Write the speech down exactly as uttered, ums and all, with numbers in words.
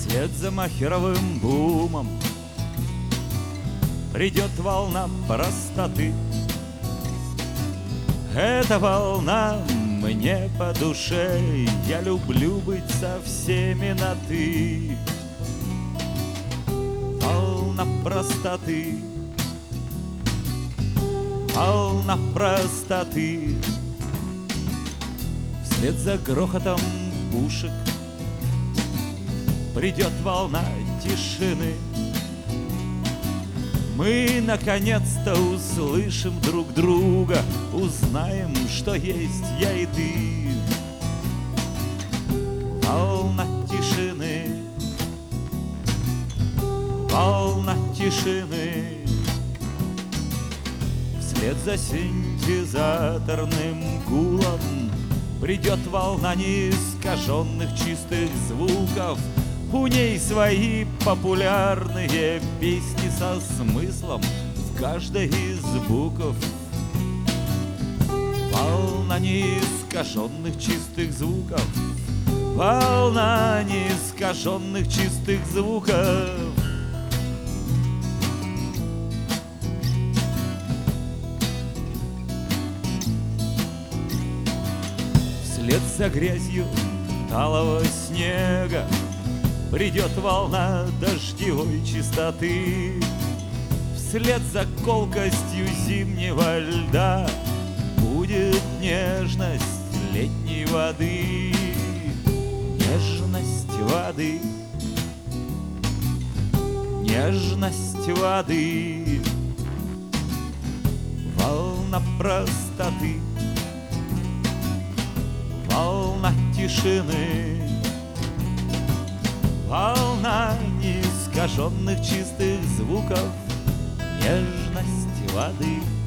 Вслед за махеровым бумом придет волна простоты. Эта волна мне по душе, я люблю быть со всеми на «ты». Волна простоты, волна простоты. Вслед за грохотом пушек придет волна тишины. Мы наконец-то услышим друг друга, узнаем, что есть я и ты. Волна тишины, волна тишины. Вслед за синтезаторным гулом придет волна неискаженных чистых звуков. У ней свои популярные песни со смыслом в каждой из букв. Волна неискаженных чистых звуков, волна неискаженных чистых звуков. Вслед за грязью талого снега придет волна дождевой чистоты. Вслед за колкостью зимнего льда будет нежность летней воды. Нежность воды, нежность воды. Волна простоты, волна тишины. Волна неискаженных чистых звуков, нежность воды.